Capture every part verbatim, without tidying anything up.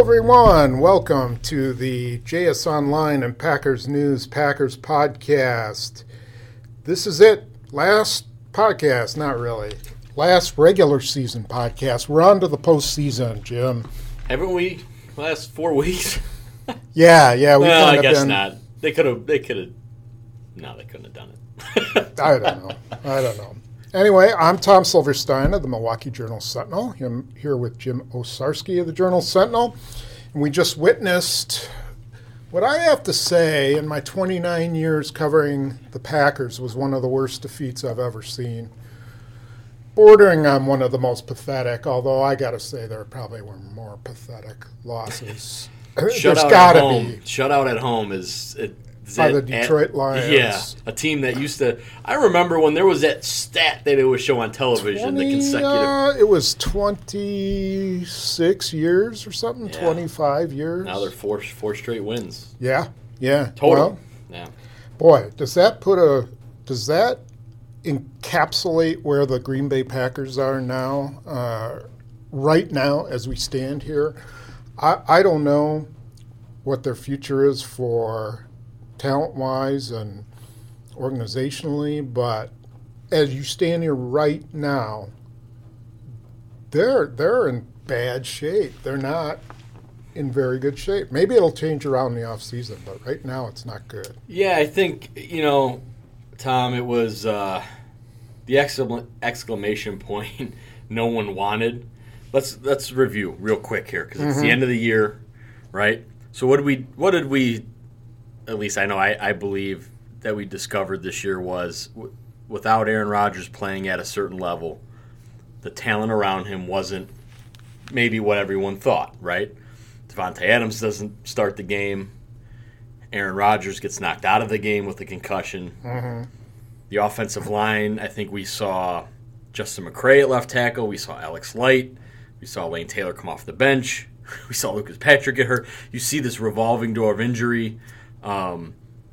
everyone. Welcome to the J S Online and Packers News Packers podcast. This is it. Last podcast, not really. Last regular season podcast. We're on to the postseason, Jim. Haven't we? Last four weeks? Yeah, yeah. We well, kind I of guess been, not. They could have. They could have. No, they couldn't have done it. I don't know. I don't know. Anyway, I'm Tom Silverstein of the Milwaukee Journal Sentinel. I'm here with Jim Osarski of the Journal Sentinel. And we just witnessed what I have to say in my twenty-nine years covering the Packers was one of the worst defeats I've ever seen. Bordering on one of the most pathetic, although I got to say there probably were more pathetic losses. There's Shutout got at to home. be. Shutout at home is it, is By it the Detroit at, Lions. Yeah, a team that used to. I remember when there was that stat that it would show on television. twenty, the consecutive. Uh, it was twenty-six years or something. Yeah. twenty-five years. Now they're four four straight wins. Yeah, yeah. Total. Well, yeah. boy, does that put a does that encapsulate where the Green Bay Packers are now? Uh, right now, as we stand here, I I don't know what their future is for talent-wise and organizationally, but as you stand here right now, they're they're in bad shape. They're not in very good shape. Maybe it'll change around the offseason, but right now it's not good. Yeah, I think, you know, Tom, it was uh, the exclam- exclamation point no one wanted. Let's let's review real quick here because it's Mm-hmm. the end of the year, right? So what did we what did we at least I know I, I believe that we discovered this year was w- without Aaron Rodgers playing at a certain level, the talent around him wasn't maybe what everyone thought, right? Devontae Adams doesn't start the game. Aaron Rodgers gets knocked out of the game with a concussion. Mm-hmm. The offensive line, I think we saw Justin McCray at left tackle. We saw Alex Light. We saw Wayne Taylor come off the bench. We saw Lucas Patrick get hurt. You see this revolving door of injury. Um,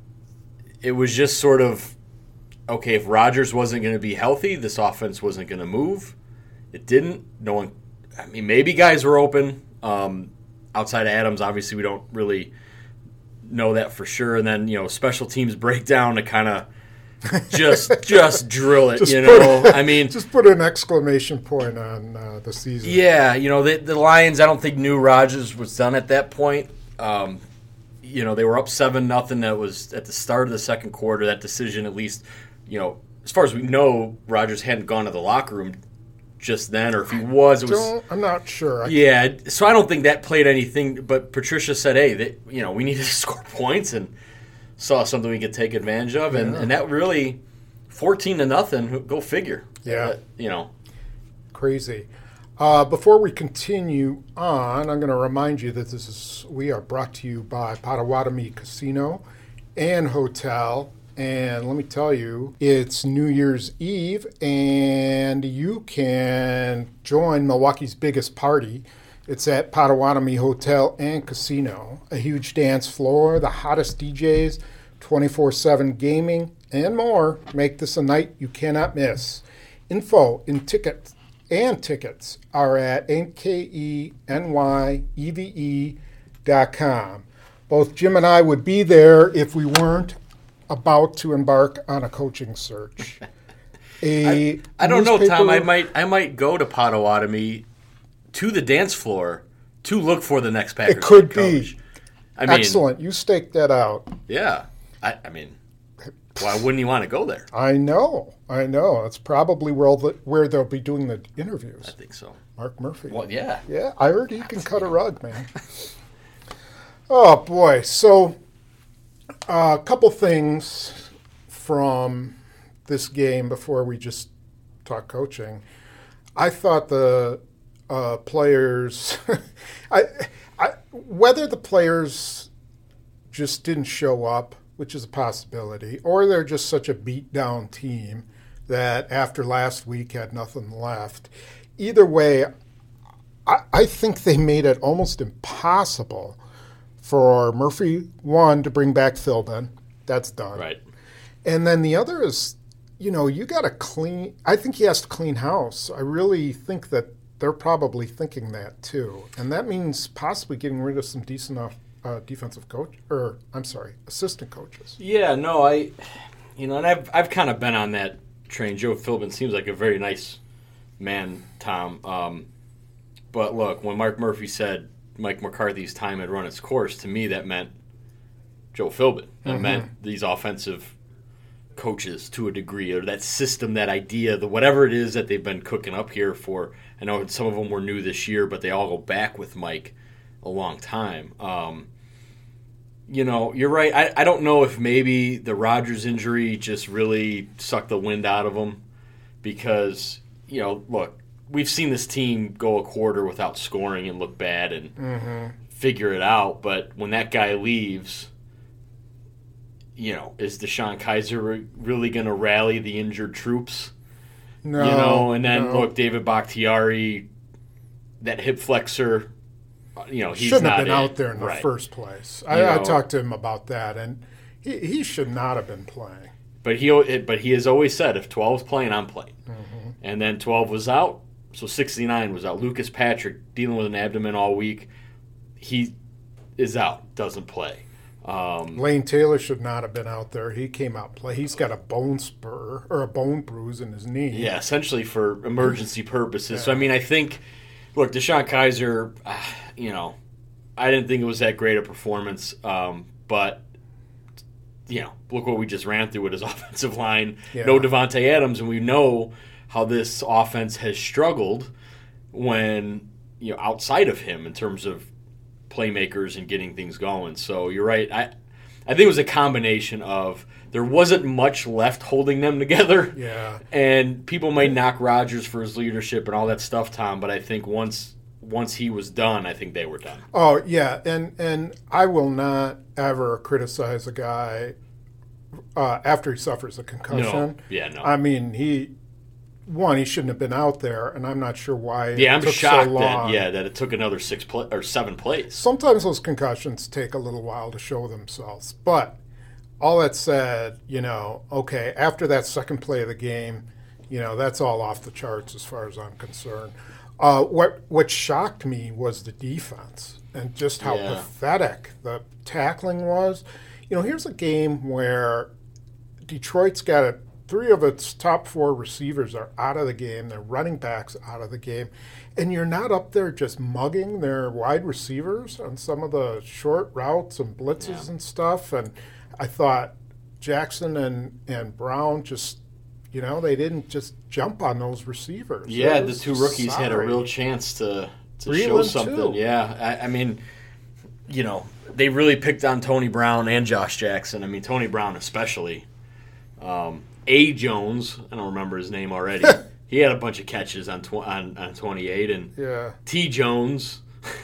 it was just sort of, okay, if Rodgers wasn't going to be healthy, this offense wasn't going to move. It didn't. No one. I mean, maybe guys were open. Um, outside of Adams, obviously, we don't really know that for sure. And then, you know, special teams breakdown to kind of just just drill it, Just you put- know. I mean, Just put an exclamation point on uh, the season. yeah, you know, the, the Lions, I don't think knew Rodgers was done at that point. Um, you know, they were up seven nothing. That was at the start of the second quarter. That decision, at least, you know, as far as we know, Rodgers hadn't gone to the locker room just then, or if he was, it was. Don't, I'm not sure. I, Yeah, so I don't think that played anything. But Patricia said, "Hey, they, you know, we need to score points," and saw something we could take advantage of, and, Yeah. and that really, fourteen to nothing. Go figure. Yeah. Uh, you know. Crazy. Uh, before we continue on, I'm going to remind you that this is we are brought to you by Potawatomi Casino and Hotel. And let me tell you, it's New Year's Eve, and you can join Milwaukee's biggest party. It's at Potawatomi Hotel and Casino. A huge dance floor, the hottest D Js, twenty-four seven gaming, and more make this a night you cannot miss. Info and tickets and tickets are at N K E N Y E V E dot com. Both Jim and I would be there if we weren't about to embark on a coaching search. A I, I don't know, newspaper- Tom. I might I might go to Potawatomi to the dance floor to look for the next Packers It could head coach. be. I mean, Excellent. You staked that out. Yeah. I, I mean, why wouldn't you want to go there? I know. I know. That's probably where, the, where they'll be doing the I interviews. think so. Mark Murphy. Well, yeah. Yeah, I heard he can cut a rug, man. Oh, boy. So, a couple things from this game before we just talk coaching. I thought the uh, players, I, I, whether the players just didn't show up, which is a possibility, or they're just such a beat-down team that after last week had nothing left. Either way, I, I think they made it almost impossible for Murphy, one, to bring back Philbin. That's done. Right. And then the other is, you know, you got to clean. I think he has to clean house. I really think that they're probably thinking that too, and that means possibly getting rid of some decent off, uh, defensive coach, or I'm sorry, assistant coaches. Yeah, no, I, you know, and I've I've kind of been on that train. Joe Philbin seems like a very nice man, Tom. Um, but look, when Mark Murphy said Mike McCarthy's time had run its course, to me that meant Joe Philbin. That mm-hmm. meant these offensive coaches to a degree, or that system, that idea, the whatever it is that they've been cooking up here for. I know some of them were new this year, but they all go back with Mike a long time. Um, you know, you're right. I, I don't know if maybe the Rodgers injury just really sucked the wind out of them because, you know, look, we've seen this team go a quarter without scoring and look bad and mm-hmm. figure it out, but when that guy leaves, you know, is DeShone Kizer really going to rally the injured troops? No. You know, and then, no. look, David Bakhtiari, that hip flexor, you know, he's shouldn't not have been in. out there in right. the first place. I, I talked to him about that, and he, he should not have been playing. But he but he has always said, if twelve's playing, I'm playing. Mm-hmm. And then twelve was out, so sixty-nine was out. Lucas Patrick, dealing with an abdomen all week, he is out, doesn't play. Um, Lane Taylor should not have been out there. He came out play. He's got a bone spur or a bone bruise in his knee. Yeah, essentially for emergency purposes. Yeah. So, I mean, I think, look, DeShone Kizer, uh, you know, I didn't think it was that great a performance, um, but, you know, look what we just ran through with his offensive line. Yeah. No Devontae Adams, and we know how this offense has struggled when, you know, outside of him in terms of playmakers and getting things going. So you're right. I I think it was a combination of there wasn't much left holding them together. Yeah. And people might knock Rodgers for his leadership and all that stuff, Tom, but I think once once he was done, I think they were done. Oh, yeah. And and I will not ever criticize a guy uh, after he suffers a concussion. No. Yeah, no. I mean, he One, he shouldn't have been out there, and I'm not sure why. Yeah, I'm it took shocked so long. that yeah that it took another six play, or seven plays. Sometimes those concussions take a little while to show themselves. But all that said, you know, okay, after that second play of the game, you know, that's all off the charts as far as I'm concerned. Uh, what what shocked me was the defense and just how Yeah. pathetic the tackling was. You know, here's a game where Detroit's got a Three of its top four receivers are out of the game. Their running backs out of the game. And you're not up there just mugging their wide receivers on some of the short routes and blitzes Yeah. and stuff. And I thought Jackson and, and Brown just, you know, they didn't just jump on those receivers. Yeah, It the was two rookies sorry. had a real chance to, to Breland, show something. too. Yeah, I, I mean, you know, they really picked on Tony Brown and Josh Jackson. I mean, Tony Brown especially. Um, A. Jones, I don't remember his name already. He had a bunch of catches on tw- on, on twenty-eight, and Yeah. T. Jones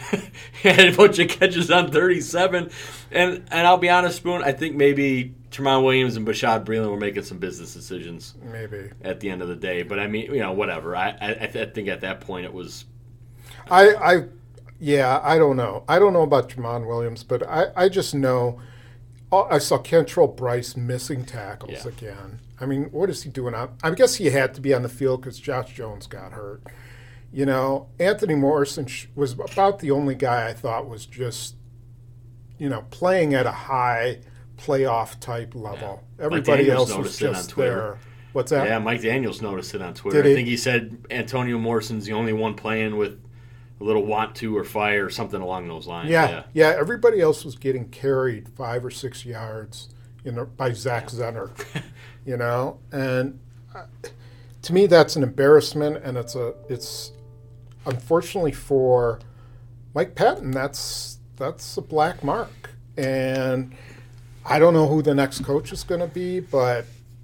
had a bunch of catches on thirty-seven. And and I'll be honest, Spoon, I think maybe Tramon Williams and Bashad Breeland were making some business decisions Maybe. at the end of the day. But I mean, you know, whatever. I I, I th- I think at that point it was. I, I, yeah, I don't know. I don't know about Jamon Williams, but I, I just know oh, I saw Kentrell Bryce missing tackles Yeah. again. I mean, what is he doing out? I guess he had to be on the field because Josh Jones got hurt. You know, Anthony Morrison sh- was about the only guy I thought was just, you know, playing at a high playoff type level. Yeah. Everybody Daniels else was noticed it on just Twitter. there. What's that? Yeah, Mike Daniels noticed it on Twitter. Did he? I think he said Antonio Morrison's the only one playing with a little want to or fire or something along those lines. Yeah, Yeah. yeah. Everybody else was getting carried five or six yards, you know, by Zach Zenner, you know, and uh, to me that's an embarrassment, and it's a it's unfortunately for Mike Patton that's that's a black mark, and I don't know who the next coach is going to be, but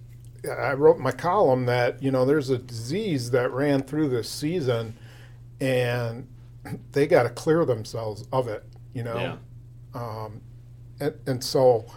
I wrote in my column that you know there's a disease that ran through this season, and they got to clear themselves of it, you know. Yeah. Um, and, and so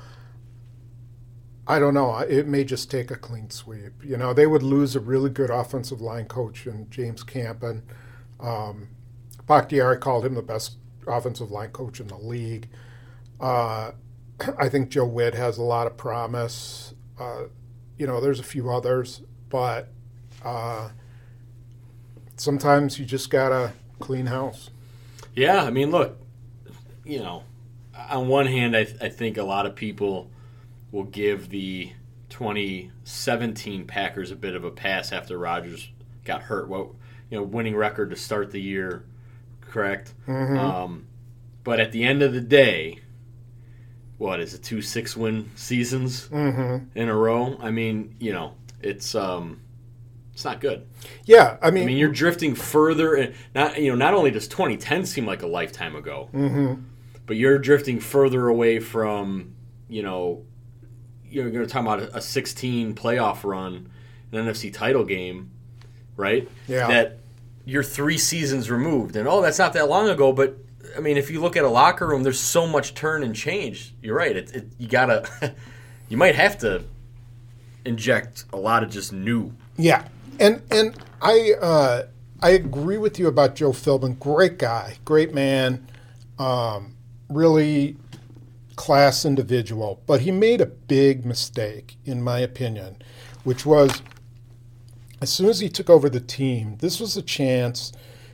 I don't know. It may just take a clean sweep. You know, they would lose a really good offensive line coach in James Campen. Um, Bakhtiari called him the best offensive line coach in the league. Uh, I think Joe Witt has a lot of promise. Uh, you know, there's a few others, but uh, sometimes you just gotta clean house. Yeah, I mean, look, you know, on one hand, I, th- I think a lot of people will give the twenty seventeen Packers a bit of a pass after Rodgers got hurt. What, you know, winning record to start the year, correct? Mm-hmm. Um, but at the end of the day, what is it? Two six-win seasons mm-hmm. in a row. I mean, you know, it's um, it's not good. Yeah, I mean, I mean, you're drifting further. And not you know, not only does twenty ten seem like a lifetime ago, mm-hmm. but you're drifting further away from, you know, you're going to talk about a sixteen playoff run, an N F C title game, right? Yeah. That you're three seasons removed. And, oh, that's not that long ago. But, I mean, if you look at a locker room, there's so much turn and change. You're right. It, it, you got to – you might have to inject a lot of just new. Yeah. And and I uh, I agree with you about Joe Philbin. Great guy. Great man. Um, really – class individual, but he made a big mistake, in my opinion, which was as soon as he took over the team, this was a chance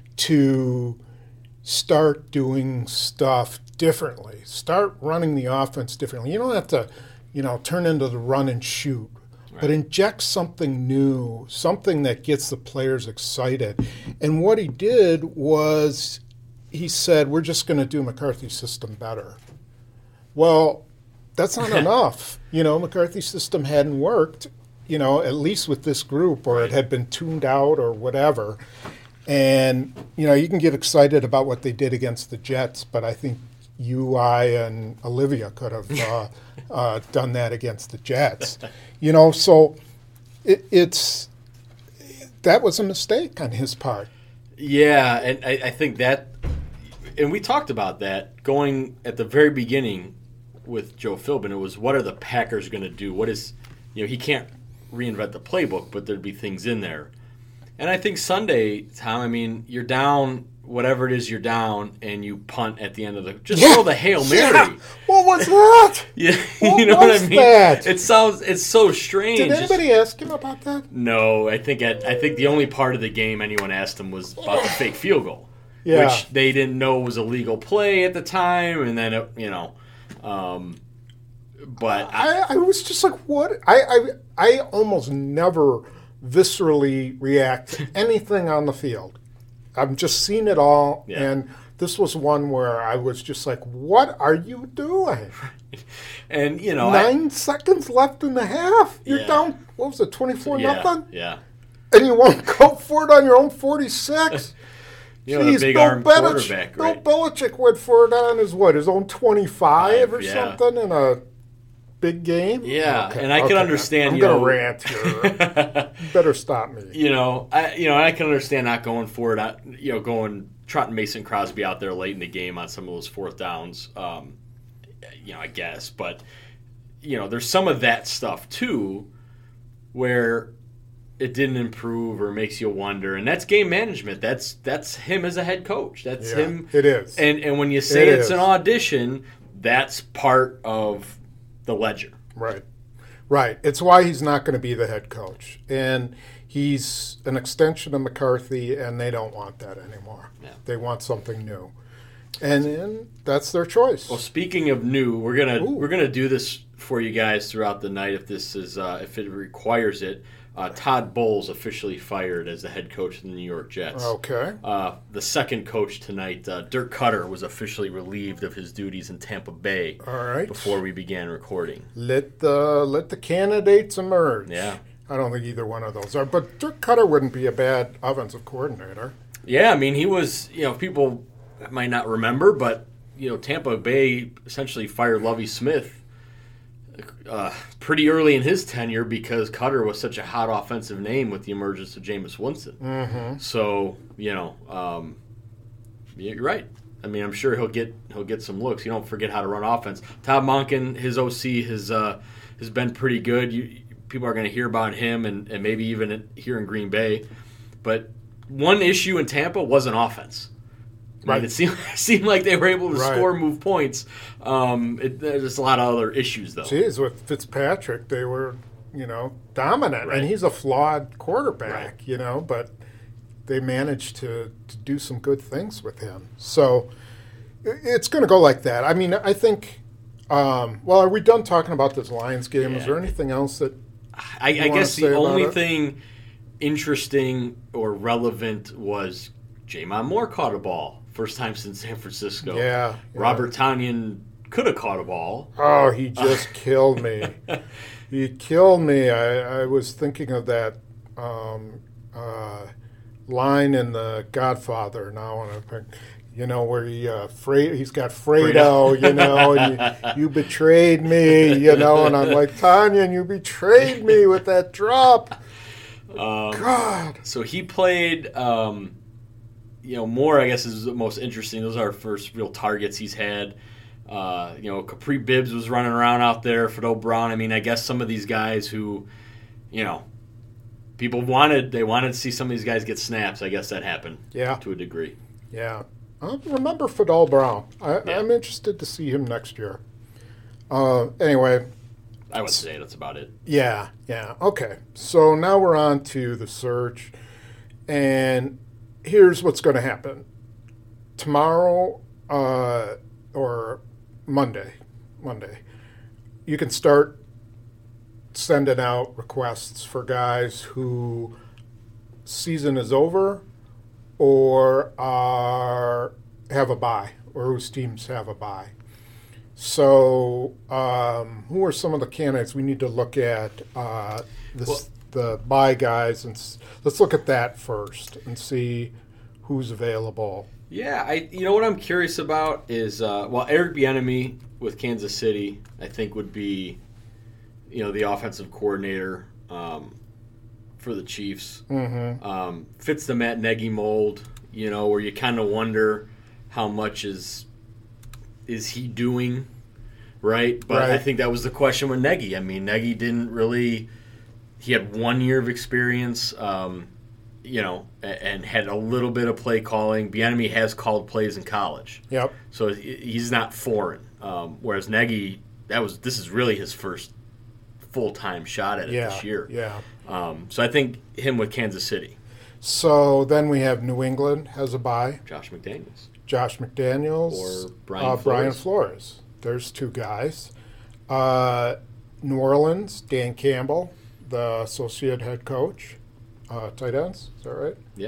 to start doing stuff differently, start running the offense differently. You don't have to, you know, turn into the run and shoot, right, but inject something new, something that gets the players excited. And what he did was he said, we're just going to do McCarthy's system better. Well, that's not enough. You know, McCarthy's system hadn't worked, you know, at least with this group, or it had been tuned out or whatever. And, you know, you can get excited about what they did against the Jets, but I think you, I, and Olivia could have uh, uh, done that against the Jets. You know, so it, it's that was a mistake on his part. Yeah, and I, I think that, and we talked about that going at the very beginning with Joe Philbin. It was, what are the Packers going to do? What is, you know, he can't reinvent the playbook, but there'd be things in there. And I think Sunday, Tom, I mean, you're down, whatever it is you're down, and you punt at the end of the, just yeah. throw the Hail Mary. Yeah. What was that? Yeah, what you know what I mean? That? It sounds, it's so strange. Did anybody ask him about that? No, I think at, I think the only part of the game anyone asked him was about the fake field goal. Yeah. Which they didn't know was a legal play at the time, and then, it, you know, um, but I, I, I was just like, what? I, I, I almost never viscerally react to anything on the field. I've just seen it all, yeah. and this was one where I was just like, what are you doing? And, you know, Nine I, seconds left in the half. You're yeah. down, what was it, twenty-four yeah, nothing? Yeah. And you won't go for it on your own forty-six? You know, Jeez, the big Bill arm Belichick, quarterback, right? Bill Belichick went for it on his, what, his own twenty-five or yeah. something in a big game? Yeah, okay, and I okay. can understand, I'm you going know. to rant here. You better stop me. You know, I, you know, I can understand not going for it, not, you know, going, trotting Mason Crosby out there late in the game on some of those fourth downs, um, you know, I guess. But, you know, there's some of that stuff, too, where it didn't improve or makes you wonder, and that's game management. That's that's him as a head coach. That's Yeah, him. it is. And and when you say It it's is. an audition, that's part of the ledger. Right. Right. It's why he's not going to be the head coach. And he's an extension of McCarthy, and they don't want that anymore. Yeah. They want something new. And then that's their choice. Well, speaking of new, we're gonna Ooh. we're gonna do this for you guys throughout the night if this is uh, if it requires it. Uh, Todd Bowles officially fired as the head coach of the New York Jets. Okay. Uh, the second coach tonight, uh, Dirk Cutter, was officially relieved of his duties in Tampa Bay. All right. Before we began recording. Let the let the candidates emerge. Yeah. I don't think either one of those are. But Dirk Cutter wouldn't be a bad offensive coordinator. Yeah, I mean, he was, you know, people might not remember, but, you know, Tampa Bay essentially fired Lovie Smith uh, pretty early in his tenure because Cutter was such a hot offensive name with the emergence of Jameis Winston. Mm-hmm. So, you know, um, you're right. I mean, I'm sure he'll get he'll get some looks. You don't forget how to run offense. Todd Monken, his O C, has uh, has been pretty good. You, people are going to hear about him and, and maybe even here in Green Bay. But one issue in Tampa wasn't offense. I mean, Right. It seemed, seemed like they were able to Right. score, move points. Um, it, there's a lot of other issues, though. Geez, with Fitzpatrick, they were, you know, dominant. Right. And he's a flawed quarterback, Right. you know, but they managed to, to do some good things with him. So it- it's going to go like that. I mean, I think. Um, well, are we done talking about this Lions game? Yeah. Is there anything else that I, you I wanna guess say the about only it? thing interesting or relevant was Jamon Moore caught a ball. First time since San Francisco. Yeah, yeah. Robert Tonyan could have caught a ball. Oh, he just killed me. He killed me. I, I was thinking of that um, uh, line in The Godfather now, and I think, you know, where he uh, Fre- he's got Fredo, you know, and you, you betrayed me, you know, and I'm like, Tanya, you betrayed me with that drop. Um, God. So he played, um, you know, Moore, I guess, is the most interesting. Those are our first real targets he's had. Uh, you know, Capri Bibbs was running around out there, Fido Brown. I mean, I guess some of these guys who, you know, people wanted, they wanted to see some of these guys get snaps. I guess that happened Yeah. to a degree. Yeah. I remember Fidel Brown. I, Yeah. I'm interested to see him next year. Uh, anyway, I would say that's about it. yeah, yeah. Okay. So now we're on to the search. And here's what's going to happen. Tomorrow uh, or Monday, Monday, you can start sending out requests for guys who season is over or are have a bye, or whose teams have a bye. So, um, who are some of the candidates we need to look at? Uh, this, Well- the bye guys, and s- let's look at that first and see who's available. Yeah, I you know what I'm curious about is uh, well Eric Bieniemy with Kansas City I think would be you know the offensive coordinator um, for the Chiefs. Mm-hmm. Um, fits the Matt Nagy mold, you know, where you kind of wonder how much is is he doing right. But I Right. think that was the question with Nagy. I mean, Nagy didn't really. He had one year of experience. Um, you know, a- and had a little bit of play calling. Bieniemy has called plays in college, Yep. so he- he's not foreign. Um, whereas Nagy, that was this is really his first full time shot at it Yeah. this year. Yeah. Um, so I think him with Kansas City, So then we have New England has a bye. Josh McDaniels. Josh McDaniels Or Brian uh, Brian Flores. Flores. There's two guys. Uh, New Orleans, Dan Campbell, the associate head coach, uh, tight ends. Is that right? Yeah.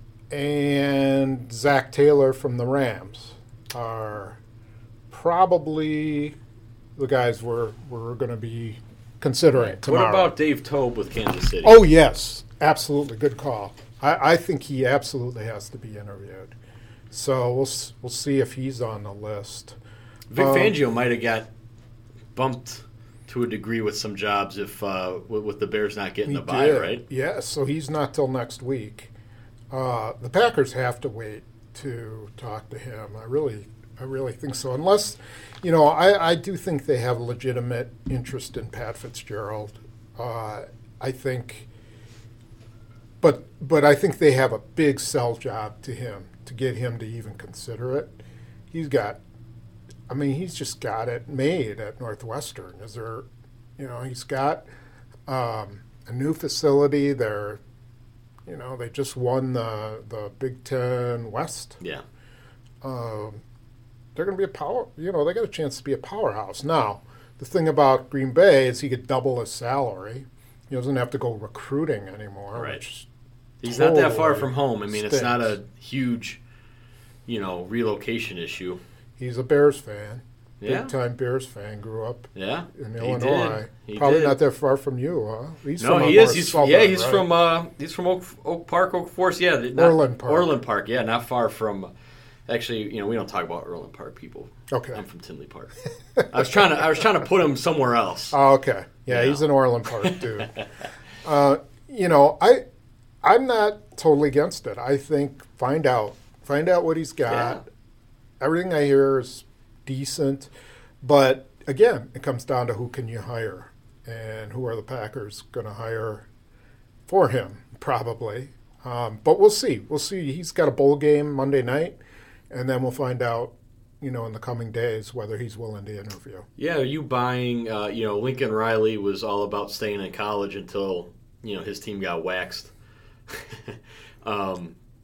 And Zach Taylor from the Rams are probably the guys we're we're going to be considering tomorrow. What about Dave Tobe with Kansas City? Oh yes, absolutely, good call. I, I think he absolutely has to be interviewed. So we'll s- we'll see if he's on the list. Vic um, Fangio might have got bumped to a degree with some jobs if uh, with, with the Bears not getting He the bye, did. right? Yeah, so he's not till next week. Uh, the Packers have to wait to talk to him. I really, I really think so. Unless, you know, I, I do think they have legitimate interest in Pat Fitzgerald. Uh, I think, but but I think they have a big sell job to him to get him to even consider it. He's got, I mean, he's just got it made at Northwestern. Is there, you know, he's got um, a new facility. They're, you know, they just won the the Big Ten West. Yeah. Um, they're going to be a power. You know, they got a chance to be a powerhouse. Now, the thing about Green Bay is he could double his salary. He doesn't have to go recruiting anymore. Right. Which He's not that far totally from home. I mean, it's not a stinks. huge, you know, relocation issue. He's a Bears fan. Yeah. Big time Bears fan. Grew up Yeah. in He Illinois. did. He Probably did. not that far from you, huh? He's No, from a he is. more He's southern, yeah. He's right? from uh, he's from Oak, Oak Park, Oak Forest. Yeah, not, Orland Park. Orland Park. Yeah, not far from. Actually, you know, we don't talk about Orland Park people. Okay. I'm from Tinley Park. I was trying to. I was trying to put him somewhere else. Oh, okay. Yeah, Yeah. he's an Orland Park dude. uh, you know, I I'm not totally against it. I think find out. Find out what he's got. Yeah. Everything I hear is decent. But again, it comes down to who can you hire and who are the Packers going to hire for him, probably. Um, but we'll see. We'll see. He's got a bowl game Monday night, and then we'll find out, you know, in the coming days whether he's willing to interview. Yeah, are you buying? Uh, you know, Lincoln Riley was all about staying in college until you know his team got waxed. um,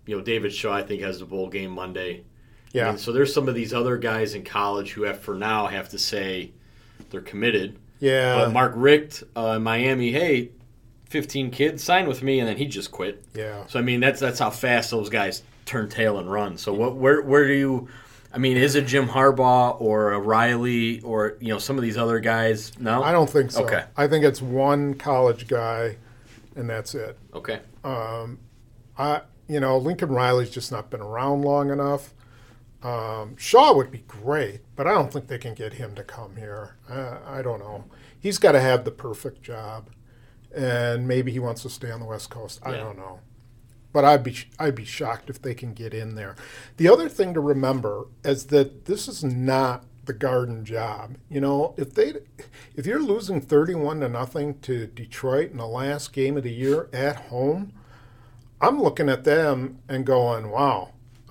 you know, David Shaw, I think, has the bowl game Monday. Yeah. I mean, so there's some of these other guys in college who have, for now, have to say they're committed. Yeah. But Mark Richt uh, in Miami, hey, fifteen kids signed with me, and then he just quit. Yeah. So I mean, that's that's how fast those guys turn tail and run. So what, where where do you? I mean, is it Jim Harbaugh or a Riley or you know some of these other guys? No, I don't think so. Okay. I think it's one college guy, and that's it. Okay. Um, I you know Lincoln Riley's just not been around long enough. Um, Shaw would be great, but I don't think they can get him to come here. Uh, I don't know. He's got to have the perfect job, and maybe he wants to stay on the West Coast. I Yeah. don't know. But I'd be I'd be shocked if they can get in there. The other thing to remember is that this is not the Garden job. You know, if they if you're losing thirty-one to nothing to Detroit in the last game of the year at home, I'm looking at them and going, "Wow,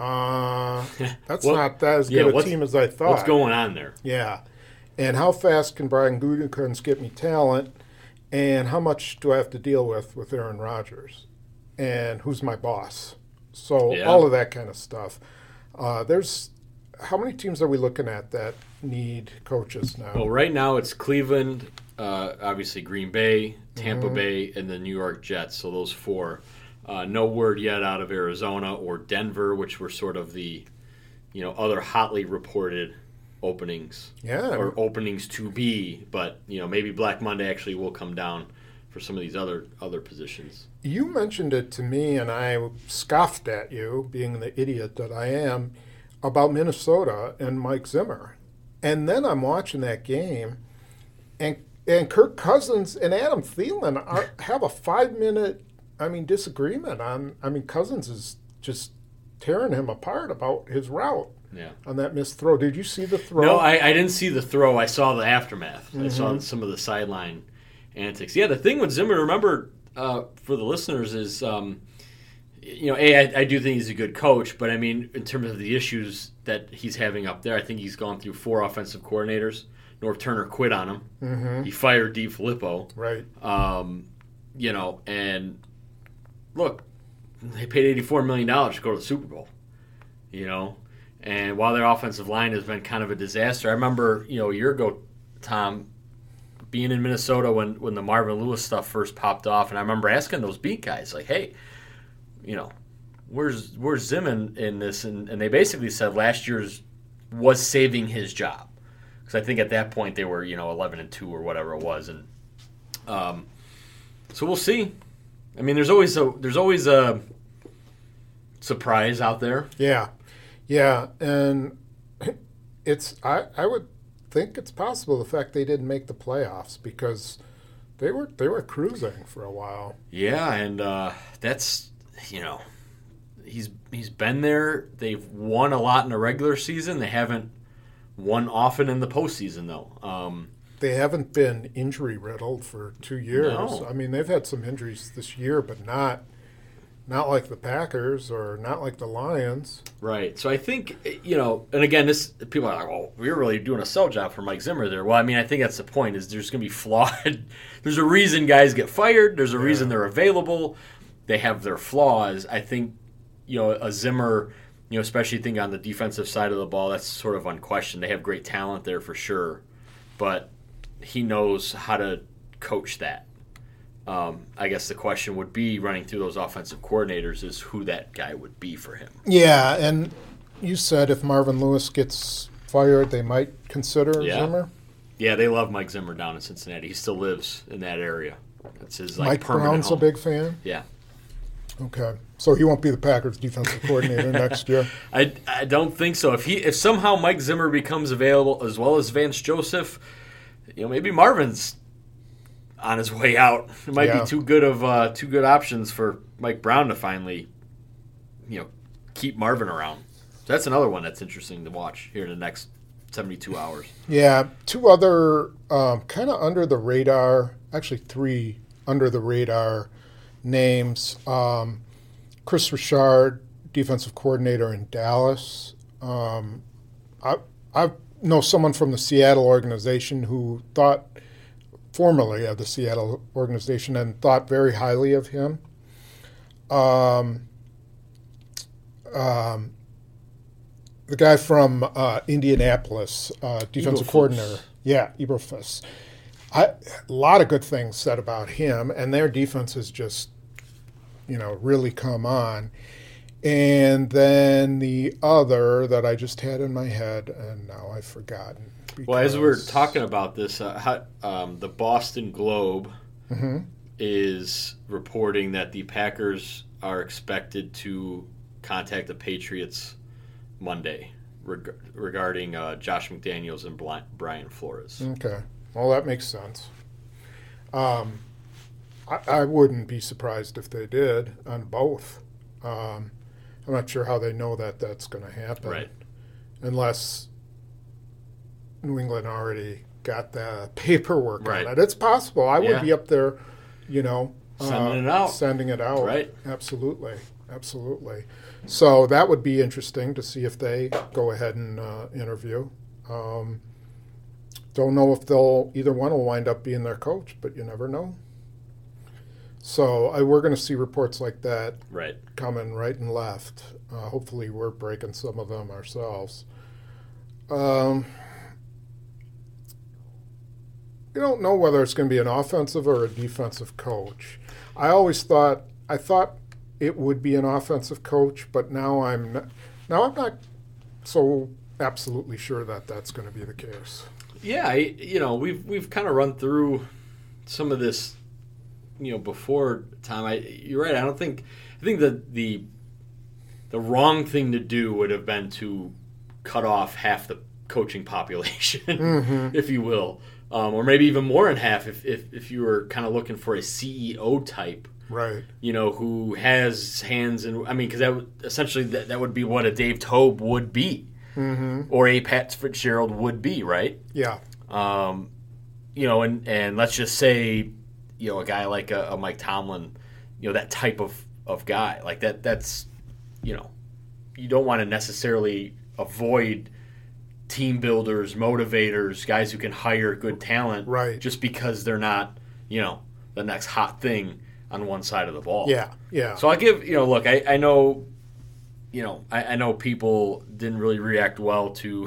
uh, that's Well, not that as yeah, good a what's- team as I thought." What's going on there? Yeah, and how fast can Brian Gutekunst get me talent, and how much do I have to deal with with Aaron Rodgers? And who's my boss? So Yeah. all of that kind of stuff. Uh, there's how many teams are we looking at that need coaches now? Well, right now it's Cleveland, uh, obviously Green Bay, Tampa Mm-hmm. Bay, and the New York Jets. So those four. Uh, no word yet out of Arizona or Denver, which were sort of the, you know, other hotly reported openings Yeah, or openings to be. But you know, maybe Black Monday actually will come down for some of these other other positions. you mentioned it to me, and I scoffed at you, being the idiot that I am, about Minnesota and Mike Zimmer. And then I'm watching that game, and and Kirk Cousins and Adam Thielen are, have a five minute, I mean, disagreement on. I mean, Cousins is just tearing him apart about his route Yeah. on that missed throw. Did you see the throw? No, I, I didn't see the throw. I saw the aftermath. I Mm-hmm. saw some of the sideline antics. Yeah, the thing with Zimmer, remember, uh, for the listeners, is, um, you know, A, I, I do think he's a good coach, but I mean, in terms of the issues that he's having up there, I think he's gone through four offensive coordinators. Norv Turner quit on him. Mm-hmm. He fired Dee Filippo. Right. Um, you know, and look, they paid eighty-four million dollars to go to the Super Bowl, you know, and while their offensive line has been kind of a disaster, I remember, you know, a year ago, Tom, being in Minnesota when, when the Marvin Lewis stuff first popped off, and I remember asking those beat guys, like, hey, you know, where's where's Zim in, in this? And, and they basically said last year's was saving his job. Because I think at that point they were, you know, eleven and two or whatever it was. And um, so we'll see. I mean, there's always a there's always a surprise out there. Yeah, yeah, and it's I I would think it's possible the fact they didn't make the playoffs because they were they were cruising for a while. Yeah, and uh, that's you know he's he's been there. They've won a lot in the regular season. They haven't won often in the postseason though. Um, They haven't been injury riddled for two years. No. I mean, they've had some injuries this year, but not not like the Packers or not like the Lions. Right. So I think, you know, and again, this people are like, well, we're really doing a sell job for Mike Zimmer there. Well, I mean, I think that's the point is there's going to be flawed. There's a reason guys get fired. There's a Yeah. reason they're available. They have their flaws. I think, you know, a Zimmer, you know, especially think on the defensive side of the ball, that's sort of unquestioned. They have great talent there for sure. But he knows how to coach that. Um, I guess the question would be running through those offensive coordinators is who that guy would be for him. Yeah, and you said if Marvin Lewis gets fired, they might consider Yeah. Zimmer. Yeah, they love Mike Zimmer down in Cincinnati. He still lives in that area. That's his like Mike permanent Brown's home. a big fan. Yeah, Okay, so he won't be the Packers' defensive coordinator next year. I, I don't think so. If he if somehow Mike Zimmer becomes available as well as Vance Joseph, you know maybe Marvin's on his way out. It might Yeah. be too good of uh, two good options for Mike Brown to finally, you know, keep Marvin around. So that's another one that's interesting to watch here in the next seventy-two hours. Yeah, two other um, kind of under the radar, actually three under the radar names. Um, Chris Richard, defensive coordinator in Dallas. Um, I I know someone from the Seattle organization who thought, formerly of the Seattle organization, and thought very highly of him. Um, um, the guy from uh, Indianapolis, uh, defensive Eberflus. coordinator. Yeah, Eberflus. I, a lot of good things said about him, and their defense has just, you know, really come on. And then the other that I just had in my head, and now I've forgotten. Well, as we're talking about this, uh, how, um, the Boston Globe Mm-hmm. is reporting that the Packers are expected to contact the Patriots Monday reg- regarding uh, Josh McDaniels and Bli- Brian Flores. Okay. Well, that makes sense. Um, I, I wouldn't be surprised if they did on both. Um, I'm not sure how they know that that's going to happen. Right. Unless New England already got the paperwork Right. on it. It's possible. I would Yeah. be up there, you know. Sending uh, it out. Sending it out. Right. Absolutely. Absolutely. So that would be interesting to see if they go ahead and uh, interview. Um, don't know if they'll, either one will wind up being their coach, but you never know. So I, we're going to see reports like that Right. coming right and left. Uh, hopefully we're breaking some of them ourselves. Um, you don't know whether it's going to be an offensive or a defensive coach. I always thought I thought it would be an offensive coach, but now I'm not, now I'm not so absolutely sure that that's going to be the case. Yeah, I, you know, we've we've kind of run through some of this, you know, before, Tom. I, you're right. I don't think I think that the the wrong thing to do would have been to cut off half the coaching population, Mm-hmm. if you will, um, or maybe even more than half if if, if you were kind of looking for a C E O type. Right. You know, who has hands in, I mean, because that would, essentially that, that would be what a Dave Tobe would be, Mm-hmm. or a Pat Fitzgerald would be, right? Yeah. Um, you know, and, and let's just say, you know, a guy like a, a Mike Tomlin, you know, that type of, of guy, like that, that's, you know, you don't want to necessarily avoid team builders, motivators, guys who can hire good talent, Right. just because they're not, you know, the next hot thing on one side of the ball. Yeah. Yeah. So I'll give, you know, look, I, I know, you know, I, I know people didn't really react well to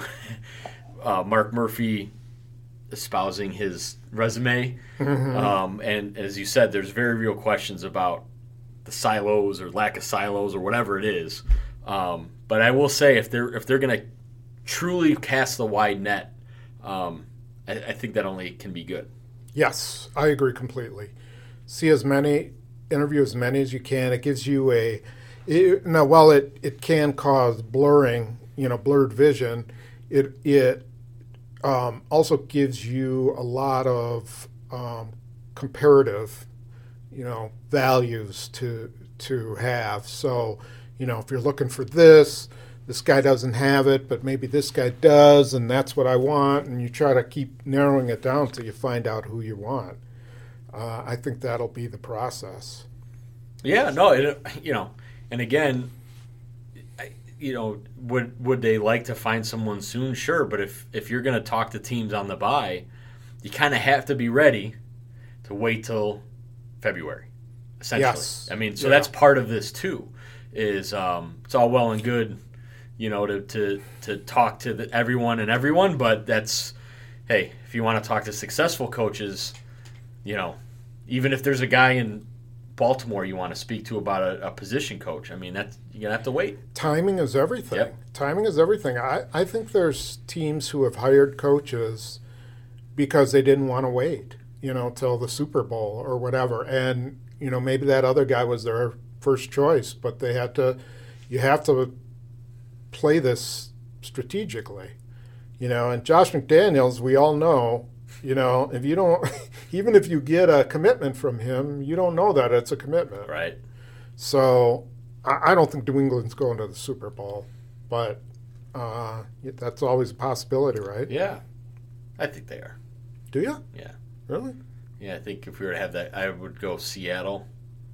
uh, Mark Murphy espousing his resume. Mm-hmm. Um, and as you said, there's very real questions about the silos or lack of silos or whatever it is. Um, but I will say, if they're if they're going to truly cast the wide net, um, I, I think that only can be good. Yes, I agree completely. See as many, interview as many as you can. It gives you a, it, now while it, it can cause blurring, you know, blurred vision, it it um, also gives you a lot of um, comparative, you know, values to to have. So, you know, if you're looking for this, this guy doesn't have it, but maybe this guy does, and that's what I want, and you try to keep narrowing it down till you find out who you want. Uh, I think that'll be the process. Yeah, no, it, you know, and again, I- you know, would would they like to find someone soon? Sure, but if if you're going to talk to teams on the bye, you kind of have to be ready to wait till February. Essentially, Yes. I mean, so Yeah. that's part of this too. Is um, it's all well and good, you know, to to to talk to the, everyone and everyone, but that's, hey, if you want to talk to successful coaches, you know, even if there's a guy in Baltimore you want to speak to about a, a position coach, I mean, that's, you're going to have to wait. Timing is everything. Yep. Timing is everything. I, I think there's teams who have hired coaches because they didn't want to wait, you know, till the Super Bowl or whatever. And, you know, maybe that other guy was their first choice, but they had to, you have to play this strategically, you know. And Josh McDaniels, we all know, you know, if you don't, even if you get a commitment from him, you don't know that it's a commitment. Right. So I, I don't think New England's going to the Super Bowl, but uh, that's always a possibility, right? Yeah. I think they are. Do you? Yeah. Really? Yeah, I think if we were to have that, I would go Seattle,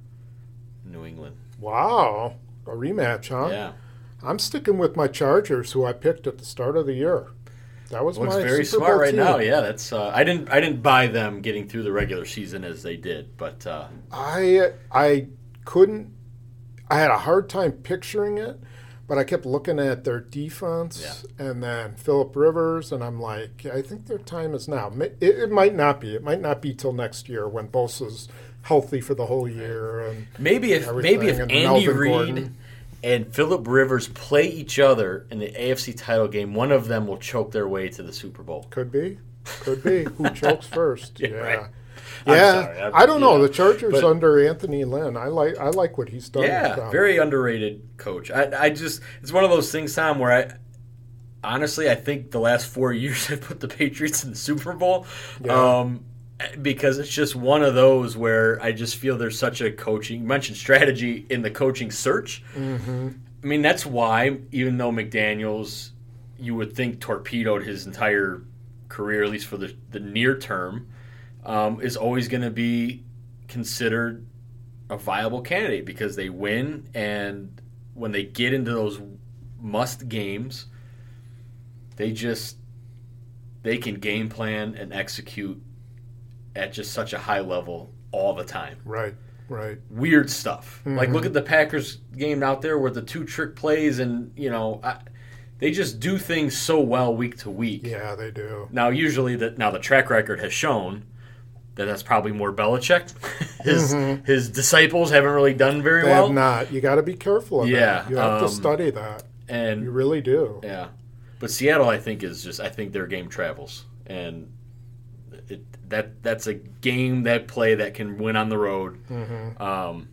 New England. Wow. A rematch, huh? Yeah. I'm sticking with my Chargers, who I picked at the start of the year. That was Looks my very Super smart Bowl right team. now. Yeah, that's. Uh, I didn't. I didn't buy them getting through the regular season as they did, but uh, I I couldn't. I had a hard time picturing it, but I kept looking at their defense yeah. and then Phillip Rivers, and I'm like, I think their time is now. It, it might not be. It might not be till next year when Bosa's healthy for the whole year. And maybe if maybe if Andy Reid and Phillip Rivers play each other in the A F C title game, one of them will choke their way to the Super Bowl. Could be. Could be. Who chokes first? yeah. yeah. Right. Yeah, sorry, I'm, I don't know. know. The Chargers but, under Anthony Lynn, I like. I like what he's done. Yeah, with them. very underrated coach. I, I just, it's one of those things, Tom, where I, honestly, I think the last four years I put the Patriots in the Super Bowl, yeah. um, because it's just one of those where I just feel there's such a coaching. You mentioned strategy in the coaching search. Mm-hmm. I mean, that's why, even though McDaniels, you would think torpedoed his entire career, at least for the the near term. Um, is always going to be considered a viable candidate because they win, and when they get into those must games, they just they can game plan and execute at just such a high level all the time. Right, right. Weird stuff. Mm-hmm. Like look at the Packers game out there where the two trick plays, and you know. I, They just do things so well week to week. Yeah, they do. Now, usually, that now the track record has shown that that's probably more Belichick. his mm-hmm. his disciples haven't really done very they well. They have not. You got to be careful of yeah, that. You have um, to study that. And you really do. Yeah, but Seattle, I think, is just I think their game travels, and it, that that's a game that play that can win on the road. Mm-hmm. Um,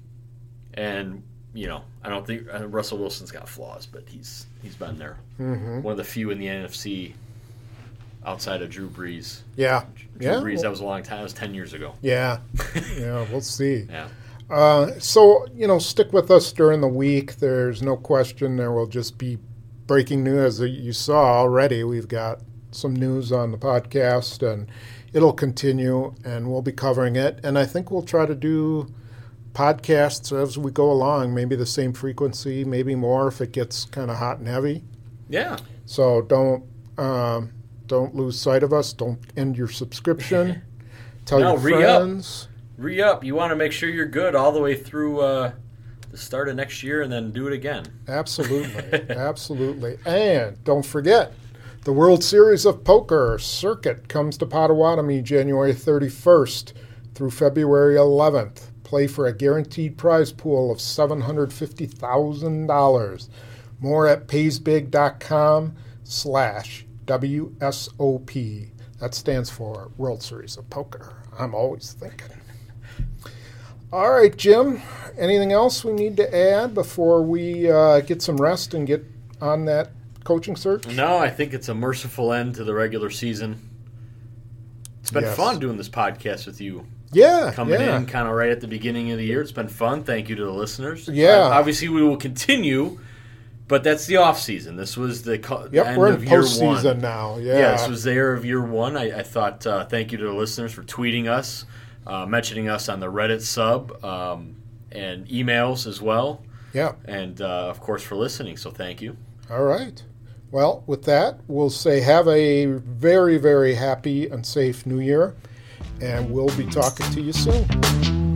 and you know, I don't think uh, Russell Wilson's got flaws, but he's he's been there. Mm-hmm. One of the few in the N F C outside of Drew Brees. Yeah. Drew yeah. Brees, that was a long time. That was ten years ago. Yeah. yeah, we'll see. Yeah. Uh, so, you know, stick with us during the week. There's no question there will just be breaking news. As you saw already, we've got some news on the podcast, and it'll continue, and we'll be covering it. And I think we'll try to do podcasts as we go along, maybe the same frequency, maybe more if it gets kind of hot and heavy. Yeah. So don't um, don't lose sight of us. Don't end your subscription. Tell no, your Re-up. friends. Re-up. You want to make sure you're good all the way through uh, the start of next year and then do it again. Absolutely. Absolutely. And don't forget, the World Series of Poker Circuit comes to Potawatomi January thirty-first through February eleventh. Play for a guaranteed prize pool of seven hundred fifty thousand dollars. More at paysbig.com slash WSOP. That stands for World Series of Poker. I'm always thinking. All right, Jim, anything else we need to add before we uh, get some rest and get on that coaching search? No, I think it's a merciful end to the regular season. It's been yes. fun doing this podcast with you. Yeah, Coming yeah. in kind of right at the beginning of the year. It's been fun. Thank you to the listeners. Yeah. Uh, obviously, we will continue, but that's the off season. This was the co- yep, end we're in of year postseason one. now. Yeah. yeah, this was the year of year one. I, I thought uh, thank you to the listeners for tweeting us, uh, mentioning us on the Reddit sub, um, and emails as well. Yeah. And, uh, of course, for listening. So thank you. All right. Well, with that, we'll say have a very, very happy and safe New Year, and we'll be talking to you soon.